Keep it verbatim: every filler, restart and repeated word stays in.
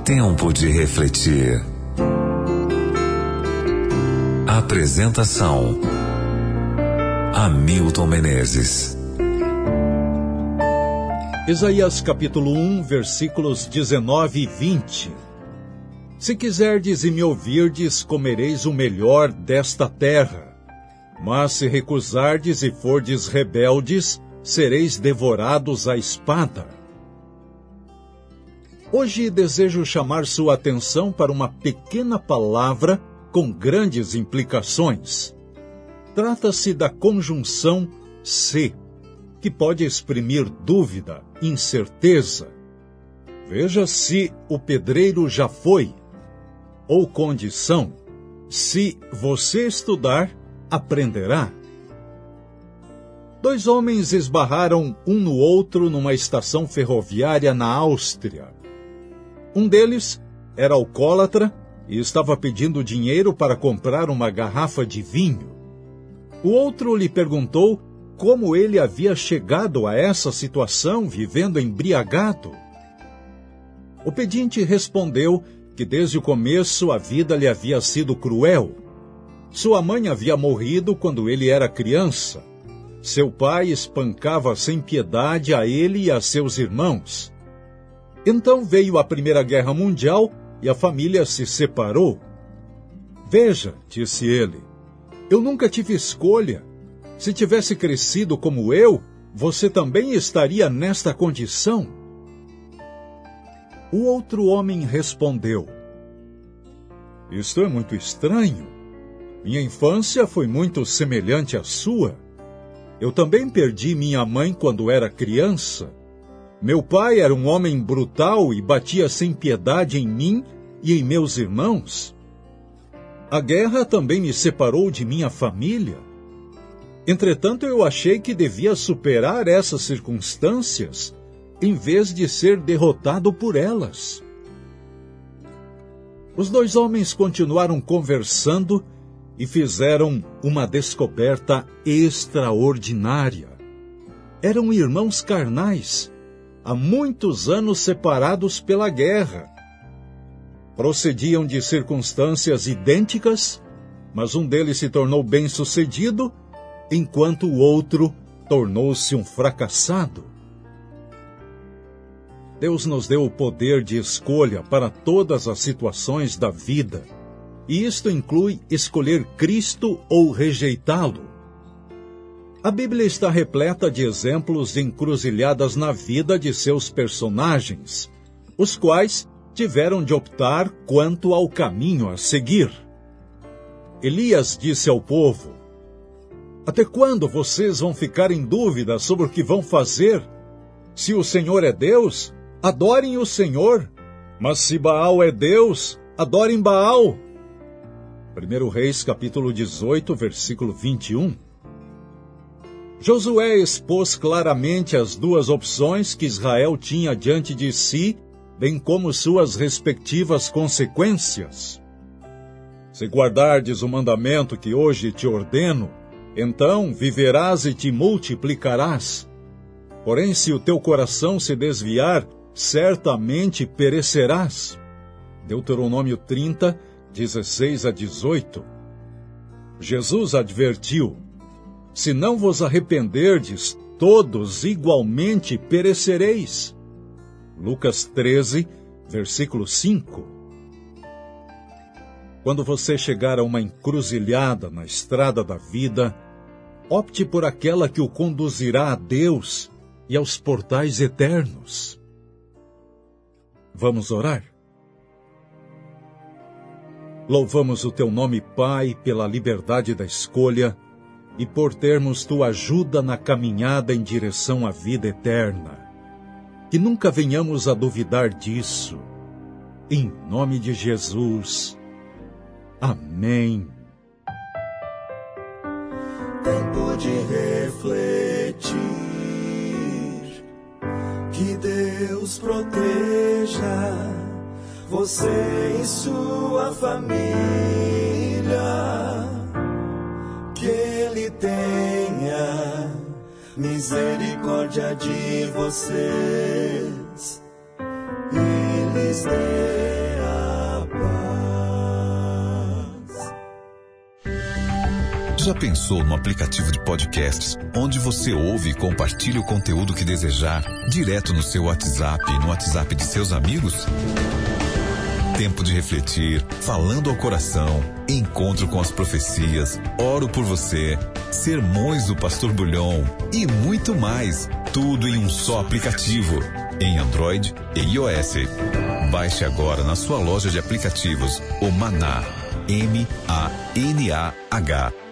Tempo de refletir. Apresentação: Hamilton Menezes. Isaías capítulo um, versículos dezenove e vinte. Se quiserdes e me ouvirdes, comereis o melhor desta terra. Mas se recusardes e fordes rebeldes, sereis devorados à espada. Hoje desejo chamar sua atenção para uma pequena palavra com grandes implicações. Trata-se da conjunção se, que pode exprimir dúvida, incerteza. Veja se o pedreiro já foi. Ou condição, se você estudar, aprenderá. Dois homens esbarraram um no outro numa estação ferroviária na Áustria. Um deles era alcoólatra e estava pedindo dinheiro para comprar uma garrafa de vinho. O outro lhe perguntou como ele havia chegado a essa situação vivendo embriagado. O pedinte respondeu que desde o começo a vida lhe havia sido cruel. Sua mãe havia morrido quando ele era criança. Seu pai espancava sem piedade a ele e a seus irmãos. Então veio a Primeira Guerra Mundial e a família se separou. Veja, disse ele, eu nunca tive escolha. Se tivesse crescido como eu, você também estaria nesta condição. O outro homem respondeu: Isto é muito estranho. Minha infância foi muito semelhante à sua. Eu também perdi minha mãe quando era criança. Meu pai era um homem brutal e batia sem piedade em mim e em meus irmãos. A guerra também me separou de minha família. Entretanto, eu achei que devia superar essas circunstâncias, em vez de ser derrotado por elas. Os dois homens continuaram conversando e fizeram uma descoberta extraordinária. Eram irmãos carnais, há muitos anos separados pela guerra. Procediam de circunstâncias idênticas, mas um deles se tornou bem-sucedido, enquanto o outro tornou-se um fracassado. Deus nos deu o poder de escolha para todas as situações da vida, e isto inclui escolher Cristo ou rejeitá-lo. A Bíblia está repleta de exemplos de encruzilhadas na vida de seus personagens, os quais tiveram de optar quanto ao caminho a seguir. Elias disse ao povo: Até quando vocês vão ficar em dúvida sobre o que vão fazer? Se o Senhor é Deus, adorem o Senhor, mas se Baal é Deus, adorem Baal. primeiro Reis, capítulo dezoito, versículo vinte e um. Josué expôs claramente as duas opções que Israel tinha diante de si, bem como suas respectivas consequências. Se guardardes o mandamento que hoje te ordeno, então viverás e te multiplicarás. Porém, se o teu coração se desviar, certamente perecerás. Deuteronômio trinta, dezesseis a dezoito. Jesus advertiu: Se não vos arrependerdes, todos igualmente perecereis. Lucas treze, versículo cinco. Quando você chegar a uma encruzilhada na estrada da vida, opte por aquela que o conduzirá a Deus e aos portais eternos. Vamos orar? Louvamos o teu nome, Pai, pela liberdade da escolha e por termos tua ajuda na caminhada em direção à vida eterna. Que nunca venhamos a duvidar disso. Em nome de Jesus. Amém. Tempo de refletir. Que Deus proteja você e sua família. Que Ele tenha misericórdia de vocês. Ele lhes dê a paz. Já pensou no aplicativo de podcasts, onde você ouve e compartilha o conteúdo que desejar, direto no seu WhatsApp e no WhatsApp de seus amigos? Tempo de refletir, falando ao coração, encontro com as profecias, oro por você, sermões do Pastor Bulhão e muito mais, tudo em um só aplicativo, em Android e iOS. Baixe agora na sua loja de aplicativos o Maná, M A N A H.